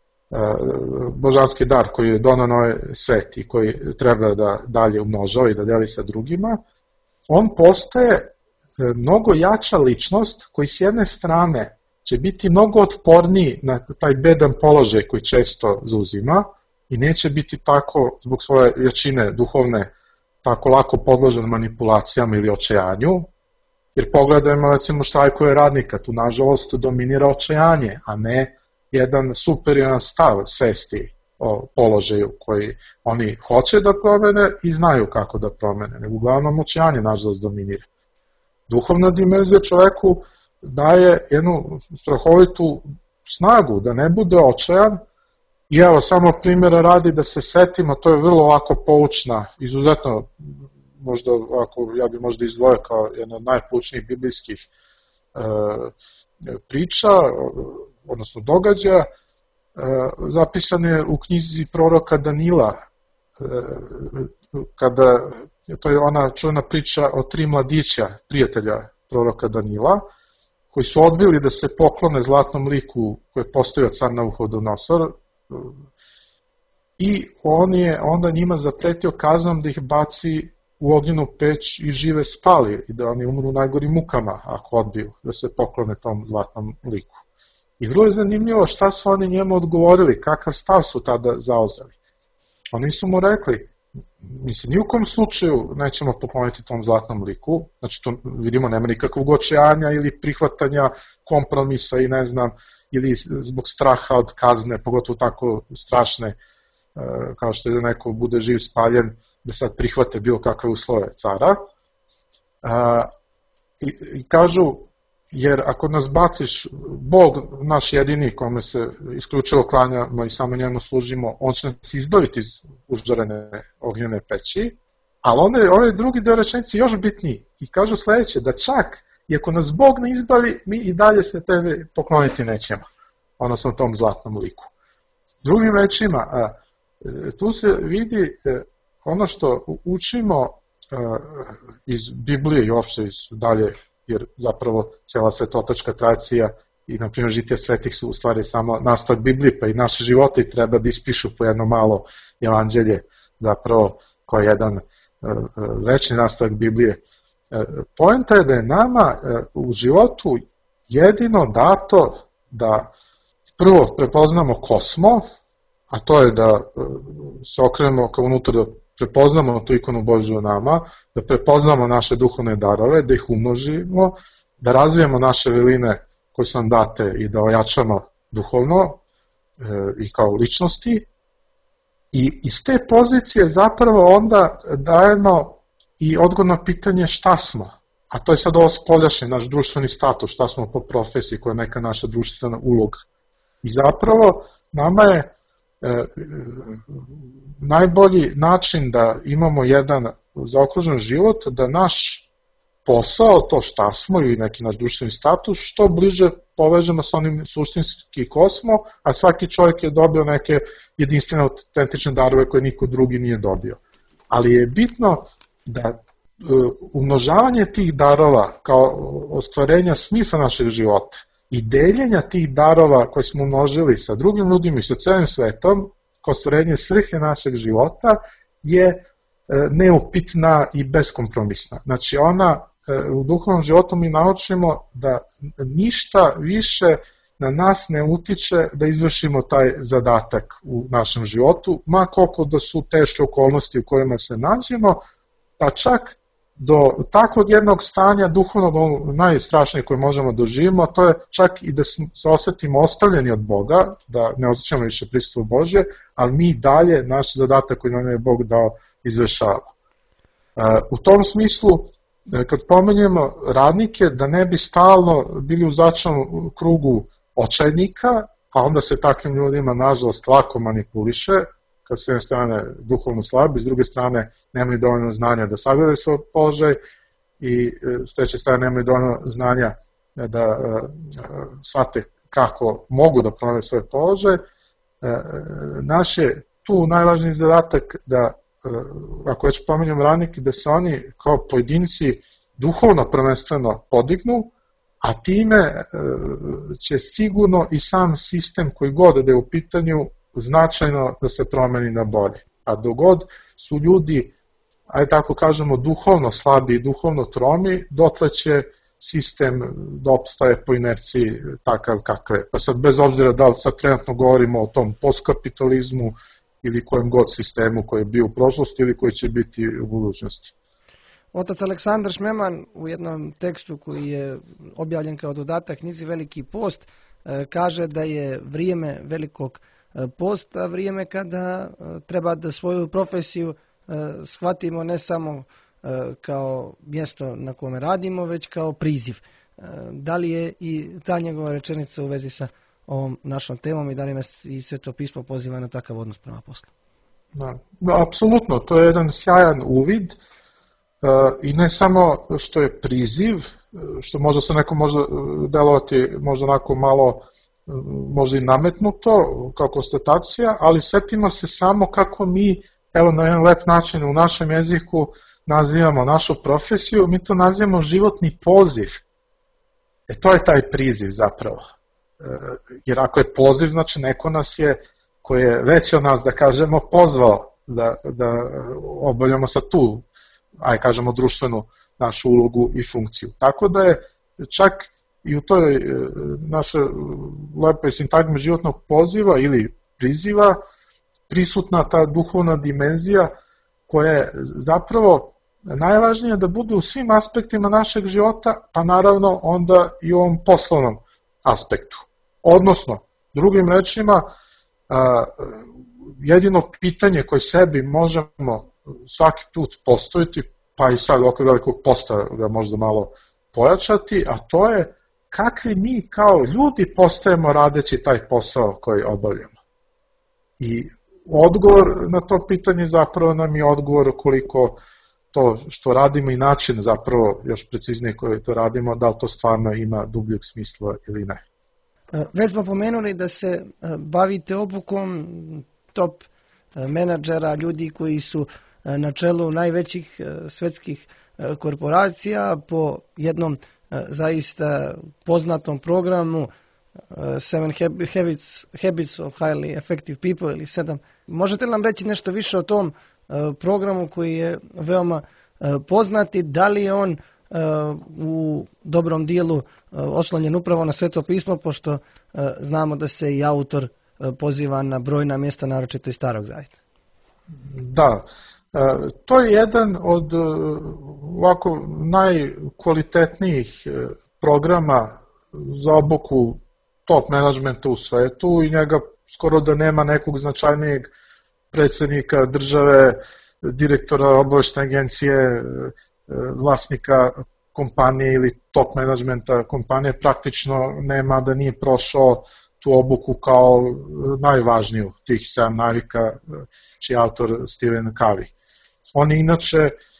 B: božanski dar koji je donao na ovaj svet i koji treba da dalje umnožava i da deli sa drugima, on postaje mnogo jača ličnost koji s jedne strane će biti mnogo otporniji na taj bedan položaj koji često zauzima i neće biti tako zbog svoje jačine duhovne tako lako podložen manipulacijama ili očajanju, jer pogledajmo recimo štrajkove radnika, tu nažalost dominira očajanje, a ne jedan superioran stav svesti o položaju koji oni hoće da promene i znaju kako da promene, nego uglavnom očajanje nažalost dominira. Duhovna dimenzija čoveku daje jednu strahovitu snagu da ne bude očajan i evo samo primjera radi da se setimo, to je vrlo ovako poučna, izuzetno možda ovako, ja bi možda izdvojio kao jedna od najpoučnijih biblijskih priča, odnosno događaja, zapisan je u knjizi proroka Danila, kada, to je ona čuvena priča o 3 mladića, prijatelja proroka Danila, koji su odbili da se poklone zlatnom liku koje je postavio car Navuhodonosor i on je onda njima zapretio kaznom da ih baci u ognjenu peć i žive spali i da oni umru najgorim mukama ako odbiju da se poklone tom zlatnom liku. I vrlo je zanimljivo šta su oni njemu odgovorili, kakav stav su tada zauzeli. Oni su mu rekli, mislim, ni u kom slučaju nećemo pokloniti tom zlatnom liku, znači to vidimo nema nikakvog očajanja ili prihvatanja kompromisa i ne znam, ili zbog straha od kazne, pogotovo tako strašne, kao što je da neko bude živ spaljen, da sad prihvate bilo kakve uslove cara. I kažu, jer ako nas baciš, Bog naš jedini kome se isključivo klanjamo i samo njemu služimo, on će nas izbaviti iz užarene ognjene peći, ali ovaj drugi deo rečenice još bitniji i kažu sledeće, da čak i ako nas Bog ne izbavi, mi i dalje se tebe pokloniti nećemo, odnosno tom zlatnom liku. Drugim rečima, tu se vidi ono što učimo iz Biblije i uopšte iz dalje, jer zapravo cijela svetotačka tradicija i na primjer žitija svetih su u stvari samo nastavak Biblije, pa i naše živote treba da ispišu po jedno malo evanđelje, zapravo kao jedan večni nastavak Biblije. Poenta je da je nama u životu jedino dato da prvo prepoznamo ko smo, a to je da se okrenemo kao unutra, da prepoznamo tu ikonu Božju u nama, da prepoznamo naše duhovne darove, da ih umnožimo, da razvijemo naše veline koje su nam date i da ojačamo duhovno i kao ličnosti. I iz te pozicije zapravo onda dajemo i odgovor na pitanje šta smo. A to je sad ovo spoljašnje, naš društveni status, šta smo po profesiji, koja je neka naša društvena uloga. I zapravo nama je najbolji način da imamo jedan zaokružen život, da naš posao, to šta smo ili neki naš društveni status, što bliže povežemo sa onim suštinski ko smo, a svaki čovjek je dobio neke jedinstvene autentične darove koje niko drugi nije dobio. Ali je bitno da umnožavanje tih darova kao ostvarenja smisla našeg života i deljenja tih darova koje smo umnožili sa drugim ljudima i sa celim svetom, kao ostvarenje svrhe našeg života, je neupitna i beskompromisna. Znači ona u duhovnom životu mi naučimo da ništa više na nas ne utiče da izvršimo taj zadatak u našem životu, ma koliko da su teške okolnosti u kojima se nađemo, pa čak do takvog jednog stanja duhovnog, najstrašnije koje možemo doživimo, to je čak i da se osetimo ostavljeni od Boga, da ne osjećamo više prisustvo Božje, ali mi dalje naš zadatak koji nam je Bog dao izvršava. U tom smislu, kad pomenjemo radnike, da ne bi stalno bili u začarnom krugu očajnika, a onda se takvim ljudima nažalost lako manipuliše, kad s jedne strane duhovno slabi, s druge strane nemaju dovoljno znanja da sagledaju svoj položaj i s treće strane nemaju dovoljno znanja da shvate kako mogu da promene svoj položaj. Naš je tu najvažniji zadatak da, ako već pominjamo radnike, da se oni kao pojedinci duhovno prvenstveno podignu, a time će sigurno i sam sistem koji god da je u pitanju značajno da se promeni na bolje. A dogod su ljudi, ajde tako kažemo, duhovno slabi i duhovno tromi, dotle će sistem da opstaje po inerciji takav kakav je. Pa sad bez obzira da li sad trenutno govorimo o tom postkapitalizmu ili kojem god sistemu koji je bio u prošlosti ili koji će biti u budućnosti.
A: Otac Aleksandar Šmeman u jednom tekstu koji je objavljen kao dodatak knjizi Veliki post kaže da je vrijeme velikog posta vrijeme kada treba da svoju profesiju shvatimo ne samo kao mjesto na kome radimo, već kao priziv. Da li je i ta njegova rečenica u vezi sa ovom našom temom i da li nas i Sveto pismo poziva na takav odnos prema poslu?
B: Da, apsolutno, to je jedan sjajan uvid i ne samo što je priziv, što možda se neko može delovati možda onako malo možda i nametnuto kao konstatacija, ali setimo se samo kako mi, evo na jedan lep način u našem jeziku nazivamo našu profesiju, mi to nazivamo životni poziv. To je taj priziv zapravo. Jer ako je poziv, znači neko nas je, koji je veći od nas, da kažemo, pozvao da obavljamo sa tu, aj kažemo, društvenu našu ulogu i funkciju. Tako da je čak i u toj našoj lepoj sintagmi životnog poziva ili priziva prisutna ta duhovna dimenzija koja je zapravo najvažnija da bude u svim aspektima našeg života, pa naravno onda i u ovom poslovnom aspektu. Odnosno, drugim rečima, jedino pitanje koje sebi možemo svaki put postaviti, pa i sad oko velikog posta ga možda malo pojačati, a to je kakvi mi kao ljudi postajemo radeći taj posao koji obavljamo. I odgovor na to pitanje zapravo nam je odgovor koliko to što radimo i način zapravo još preciznije koji to radimo, da li to stvarno ima dubljeg smisla ili ne.
A: Već smo pomenuli da se bavite obukom top menadžera, ljudi koji su na čelu najvećih svetskih korporacija po jednom zaista poznatom programu Seven Habits of Highly Effective People ili 7. Možete li nam reći nešto više o tom programu koji je veoma poznati, da li je on u dobrom dijelu oslonjen upravo na Sveto pismo, pošto znamo da se i autor poziva na brojna mjesta, naročito iz Starog zavjeta.
B: Da, to je jedan od ovako najkvalitetnijih programa za obuku top menadžmenta u svetu i njega skoro da nema nekog značajnijeg predsjednika države, direktora obavještajne agencije, vlasnika kompanije ili top menadžmenta kompanije, praktično nema da nije prošao tu obuku kao najvažniju tih 7 navika čiji je autor Stephen Covey. On je inače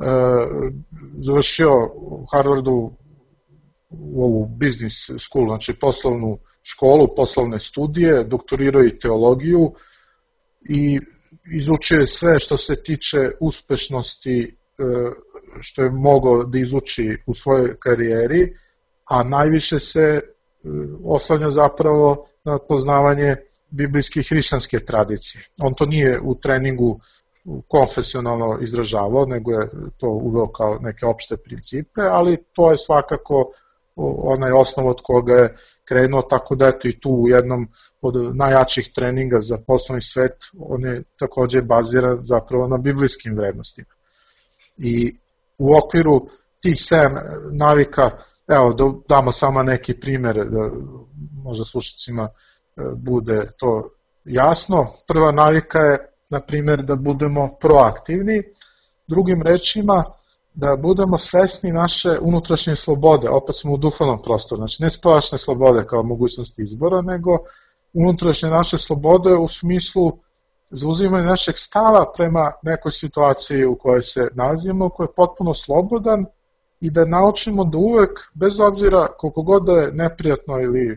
B: završio u Harvardu u ovu business school, znači poslovnu školu, poslovne studije, doktorirao i teologiju i izučio je sve što se tiče uspešnosti što je mogao da izuči u svojoj karijeri, a najviše se oslanja zapravo na poznavanje biblijske i hrišćanske tradicije. On to nije u treningu konfesionalno izražavao, nego je to uveo kao neke opšte principe, ali to je svakako onaj osnov od koga je krenuo, tako da eto i tu u jednom od najjačih treninga za poslovni svet, on je takođe baziran zapravo na biblijskim vrednostima. I u okviru tih 7 navika, evo da damo samo neki primer da možda slušacima bude to jasno. Prva navika je, na primjer, da budemo proaktivni, drugim rečima, da budemo svesni naše unutrašnje slobode, opet smo u duhovnom prostoru, znači ne spoljašnje slobode kao mogućnost izbora, nego unutrašnje naše slobode u smislu zauzimanja našeg stava prema nekoj situaciji u kojoj se nalazimo, koji je potpuno slobodan i da naučimo da uvek, bez obzira koliko god da je neprijatno ili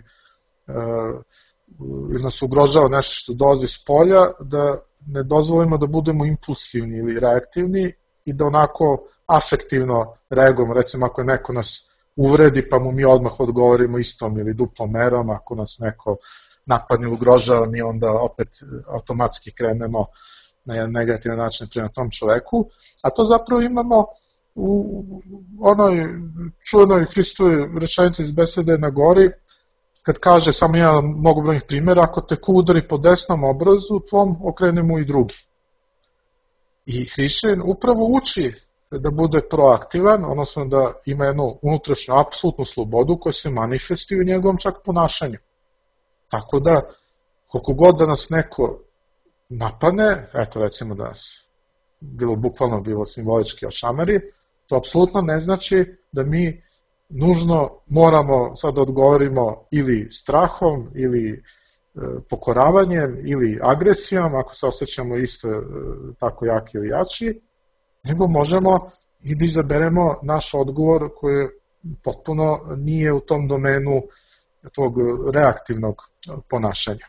B: nas ugrožava nešto što dolazi s polja, da ne dozvolimo da budemo impulsivni ili reaktivni i da onako afektivno reagujemo, recimo ako neko nas uvredi pa mu mi odmah odgovorimo istom ili duplom merom, ako nas neko napadne ili ugrožava, mi onda opet automatski krenemo na jedan negativan način prema tom čoveku, a to zapravo imamo u onoj čuvenoj Hristovoj rečenici iz besede na gori, kad kaže, samo jedan mnogobrojnih primjera, ako te ko udari po desnom obrazu, tvom okrene mu i drugi. I hrišćanin upravo uči da bude proaktivan, odnosno da ima jednu unutrašnju apsolutnu slobodu koja se manifestuje u njegovom čak ponašanju. Tako da, koliko god da nas neko napadne, eto recimo da nas bilo bukvalno, bilo simbolički ošamari, to apsolutno ne znači da mi nužno moramo sad da odgovorimo ili strahom, ili pokoravanjem, ili agresijom, ako se osjećamo isto tako jaki ili jači, nego možemo i da izaberemo naš odgovor koji potpuno nije u tom domenu tog reaktivnog ponašanja.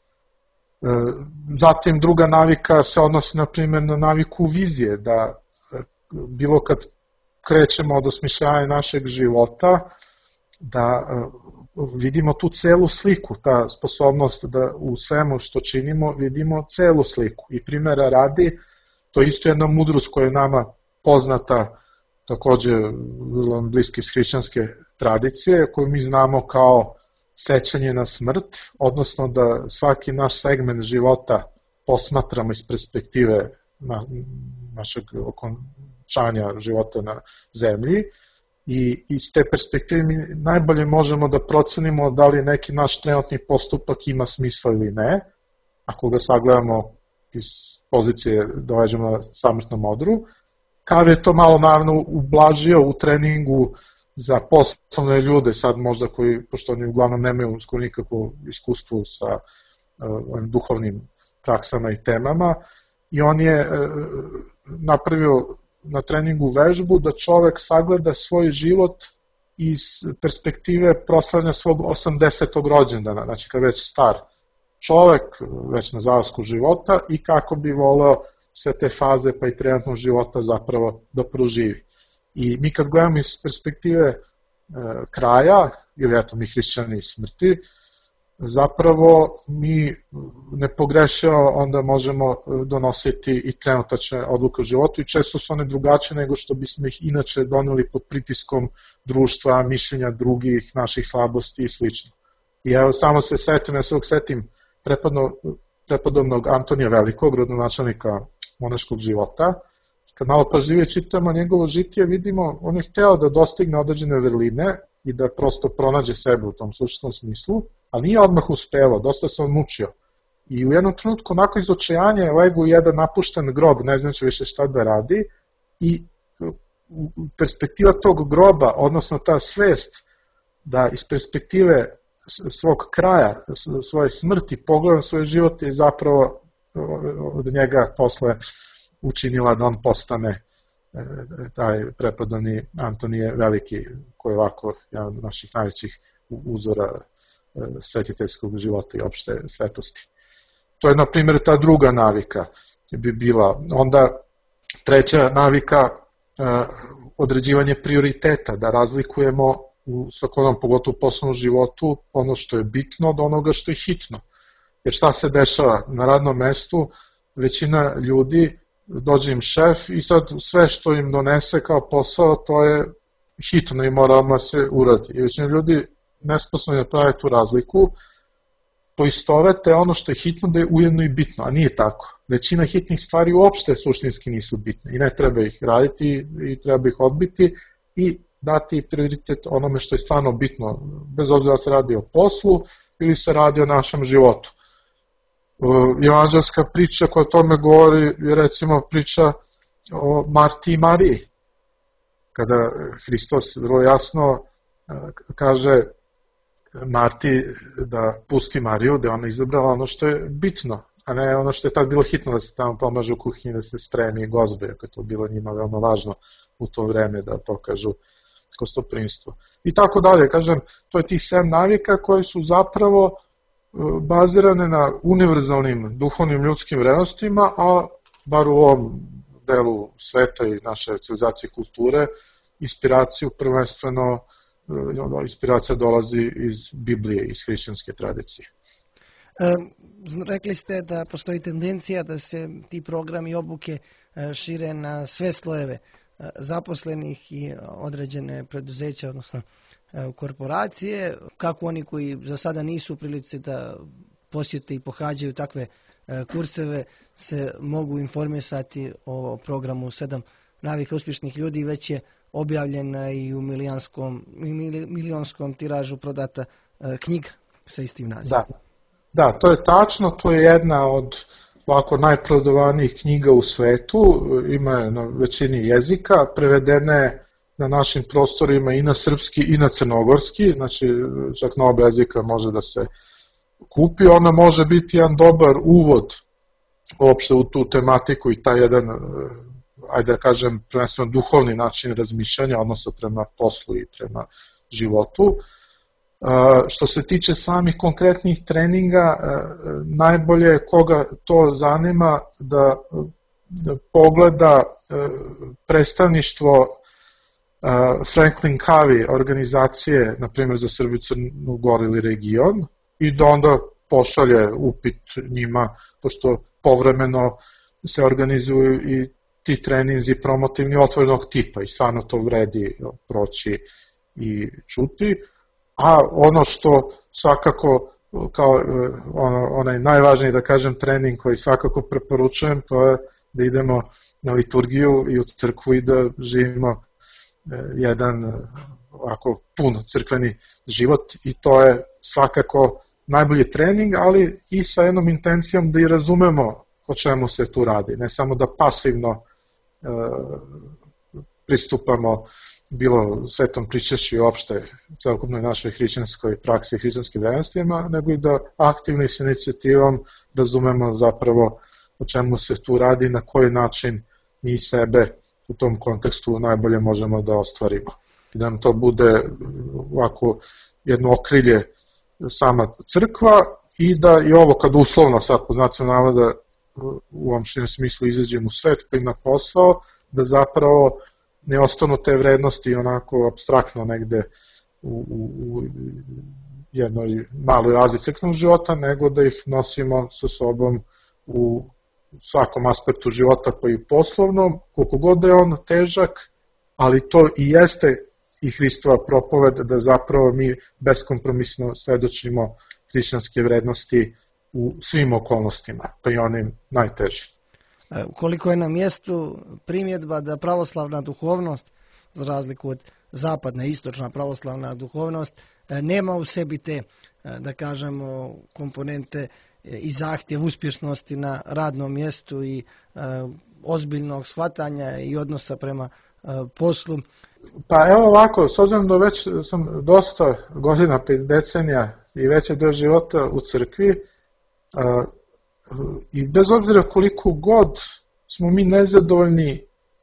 B: Zatim druga navika se odnosi na primjer na naviku vizije, da bilo kad krećemo od osmišljavanja našeg života, da vidimo tu celu sliku, ta sposobnost da u svemu što činimo vidimo celu sliku. I primjera radi, to je isto jedna mudrost koja je nama poznata, takođe vrlo bliski iz hrišćanske tradicije, koju mi znamo kao sećanje na smrt, odnosno da svaki naš segment života posmatramo iz perspektive našeg okončanja života na zemlji i iz te perspektive mi najbolje možemo da procenimo da li neki naš trenutni postupak ima smisla ili ne, ako ga sagledamo iz pozicije da ležemo na samrtnom odru. Kao je to malo naravno ublažio u treningu za poslovne ljude, sad možda koji, pošto oni uglavnom nemaju skoro nikakvo iskustvo sa ovim duhovnim praksama i temama, i on je napravio na treningu vežbu da čovek sagleda svoj život iz perspektive proslavljanja svog 80. rođendana, znači kad već star čovek, već na zalasku života i kako bi voleo sve te faze pa i trenutnog života zapravo da proživi. I mi kad gledamo iz perspektive kraja, ili eto mi hrišćani smrti, zapravo mi nepogrešivo onda možemo donositi i trenutačne odluke u životu i često su one drugačije nego što bismo ih inače doneli pod pritiskom društva, mišljenja drugih, naših slabosti i sl. I evo samo se setim, ja se uvijek setim prepodobnog Antonija Velikog, rodonačelnika monaškog života. Kad malo pažljivije čitamo njegovo žitije, vidimo, on je hteo da dostigne određene vrline i da prosto pronađe sebe u tom suštinskom smislu, ali nije odmah uspelo, dosta se on mučio. I u jednom trenutku, onako iz očajanja, legu u jedan napušten grob, ne znači više šta da radi, i perspektiva tog groba, odnosno ta svest da iz perspektive svog kraja, svoje smrti, pogleda svoj život je zapravo od njega posle učinila da on postane taj prepodobni Antonije Veliki, koji je ovako jedan od naših najvećih uzora svetiteljskog života i opšte svetosti. To je, na primjer, ta druga navika bi bila. Onda treća navika, određivanje prioriteta, da razlikujemo u svakodnevnom, pogotovo u poslovnom životu, ono što je bitno od onoga što je hitno. Jer šta se dešava na radnom mestu, većina ljudi, dođe im šef i sad sve što im donese kao posao, to je hitno i mora odmah se uradi. I većina ljudi nesposobni da prave tu razliku, poistovete ono što je hitno da je ujedno i bitno, a nije tako. Većina hitnih stvari uopšte suštinski nisu bitne i ne treba ih raditi i treba ih odbiti i dati prioritet onome što je stvarno bitno, bez obzira da se radi o poslu ili se radi o našem životu. Evanđelska priča koja o tome govori je recimo priča o Marti i Mariji, kada Hristos vrlo jasno kaže Marti da pusti Mariju, da je ona izabrala ono što je bitno, a ne ono što je tad bilo hitno da se tamo pomaže u kuhinji, da se spremi gozbe, ako je to bilo njima veoma važno u to vreme da pokažu gostoprimstvo. I tako dalje, kažem, to je tih 7 navika koje su zapravo bazirane na univerzalnim duhovnim ljudskim vrednostima, a bar u ovom delu sveta i naše civilizacije i kulture, inspiraciju prvenstveno, inspiracija dolazi iz Biblije, iz hrišćanske tradicije.
A: Rekli ste da postoji tendencija da se ti programi i obuke šire na sve slojeve zaposlenih i određene preduzeća, odnosno korporacije, kako oni koji za sada nisu u prilici da posjete i pohađaju takve kurseve se mogu informisati o programu 7 navika uspješnih ljudi, već je objavljena i u milionskom tiražu prodata knjiga sa istim nazivom.
B: Da, to je tačno, to je jedna od ovako najprodavanijih knjiga u svetu, ima je na većini jezika, prevedene na našim prostorima i na srpski i na crnogorski, znači čak na oba jezika može da se kupi, ona može biti jedan dobar uvod uopšte u tu tematiku i taj jedan, ajde da kažem, prvenstveno duhovni način razmišljanja, odnosno prema poslu i prema životu. Što se tiče samih konkretnih treninga, najbolje koga to zanima da pogleda predstavništvo Franklin Covey organizacije, na primjer za Srbiju, Crnu Goru ili region, i da onda pošalje upit njima, pošto povremeno se organizuju i ti treninzi promotivni otvorenog tipa i stvarno to vredi proći i čuti. A ono što svakako kao onaj najvažniji, da kažem, trening koji svakako preporučujem, to je da idemo na liturgiju i u crkvu i da živimo jedan ovako pun crkveni život i to je svakako najbolji trening, ali i sa jednom intencijom da i razumemo o čemu se tu radi, ne samo da pasivno pristupamo bilo svetom pričešću i opšte celokupnoj našoj hrišćanskoj praksi i hrišćanskim vrednostima, nego i da aktivno i s inicijativom razumemo zapravo o čemu se tu radi, na koji način mi sebe u tom kontekstu najbolje možemo da ostvarimo. I da nam to bude ovako jedno okrilje sama crkva i da i ovo kad uslovno sad po znacima navoda u ovom širem smislu izađem u svet pa i na posao, da zapravo ne ostanu te vrednosti onako apstraktno negde u jednoj maloj azi crkvenog života, nego da ih nosimo sa sobom u svakom aspektu života pa i poslovnom, koliko god da je on težak, ali to i jeste i Hristova propoved da zapravo mi beskompromisno svedočimo hrišćanske vrednosti u svim okolnostima, pa i onim najtežim.
A: Koliko je na mjestu primjedba da pravoslavna duhovnost, za razliku od zapadna i istočna pravoslavna duhovnost, nema u sebi te, da kažemo, komponente i zahtjev uspješnosti na radnom mjestu i ozbiljnog shvatanja i odnosa prema poslu.
B: Pa evo ovako, s obzirom da već sam dosta godina, 5 decenija i veći deo života u crkvi, i bez obzira koliko god smo mi nezadovoljni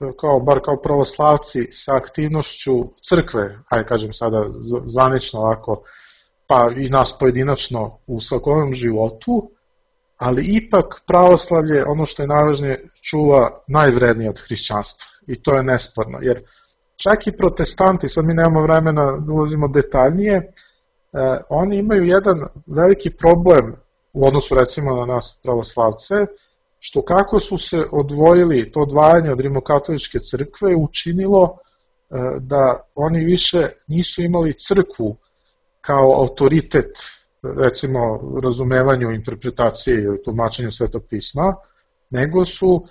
B: bar kao pravoslavci, sa aktivnošću crkve, ajde kažem sada zvanično ovako, pa i nas pojedinačno u svakodnevnom životu, ali ipak pravoslavlje, ono što je najvažnije, čuva najvrednije od hrišćanstva. I to je nesporno, jer čak i protestanti, sad mi nemamo vremena da ulazimo detaljnije, oni imaju jedan veliki problem u odnosu recimo na nas pravoslavce, što kako su se odvojili, to odvajanje od rimokatoličke crkve učinilo da oni više nisu imali crkvu kao autoritet, recimo razumevanju, interpretacije ili tumačenju Svetog pisma, nego su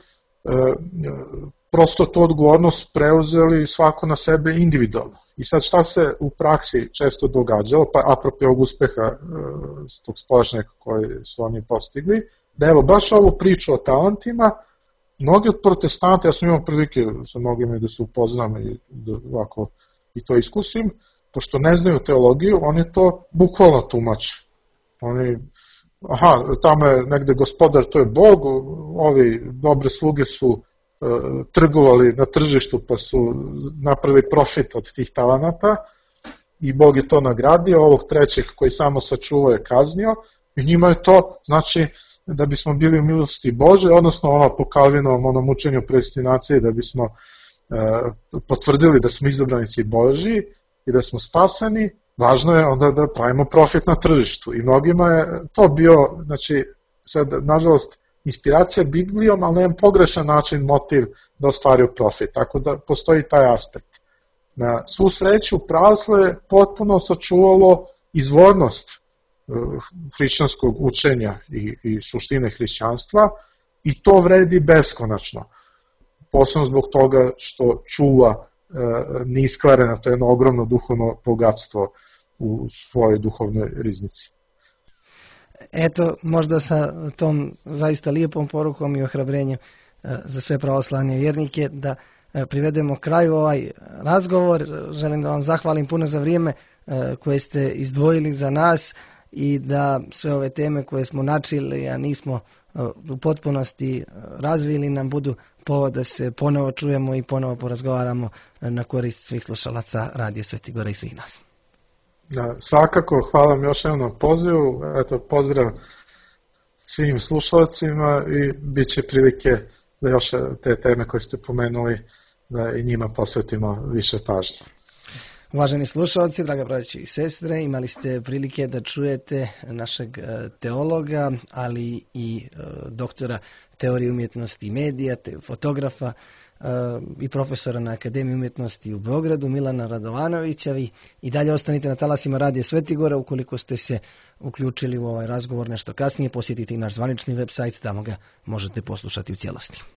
B: prosto tu odgovornost preuzeli svako na sebe individualno. I sad šta se u praksi često događalo, pa apropo ovog uspeha tog spoljašnjeg koji su oni postigli, da evo baš ovu priču o talentima, mnogi od protestanta, ja sam imao prilike sa mnogima da se upoznam i da ovako i to iskusim, pošto ne znaju teologiju, oni to bukvalno tumače. Oni, tamo je negde gospodar, to je Bog, ovi dobre sluge su trgovali na tržištu pa su napravili profit od tih talenata i Bog je to nagradio, ovog trećeg koji samo sačuvao je kaznio i njima je to, znači, da bismo bili u milosti Bože, odnosno ono po Kalvinovom onom učenju predestinacije, da bismo potvrdili da smo izabranici Božji i da smo spaseni, važno je onda da pravimo profit na tržištu. I mnogima je to bio, znači, sad, nažalost, inspiracija Biblijom, ali na pogrešan način motiv da ostvaraju profit. Tako da postoji taj aspekt. Na svu sreću, pravoslavlje je potpuno sačuvalo izvornost hrišćanskog učenja i suštine hrišćanstva i to vredi beskonačno. Posebno zbog toga što čuva neiskvareno, to je jedno ogromno duhovno bogatstvo u svojoj duhovnoj riznici.
A: Eto, možda sa tom zaista lijepom porukom i ohrabrenjem za sve pravoslavne vjernike da privedemo kraju ovaj razgovor. Želim da vam zahvalim puno za vrijeme koje ste izdvojili za nas i da sve ove teme koje smo načeli, a nismo u potpunosti razvili, nam budu povod da se ponovo čujemo i ponovo porazgovaramo na korist svih slušalaca Radija Sveti Gora i svih nas.
B: Svakako, hvala vam još jednom na pozivu, eto, pozdrav svim slušalcima i bit će prilike da još te teme koje ste pomenuli, da i njima posvetimo više pažnje.
A: Uvaženi slušalci, draga braći i sestre, imali ste prilike da čujete našeg teologa, ali i doktora teorije umjetnosti i medija, fotografa i profesora na Akademiji umjetnosti u Beogradu, Milana Radovanovića. Vi i dalje ostanite na talasima Radija Svetigora. Ukoliko ste se uključili u ovaj razgovor nešto kasnije, posjetite i naš zvanični web sajt, tamo ga možete poslušati u cijelosti.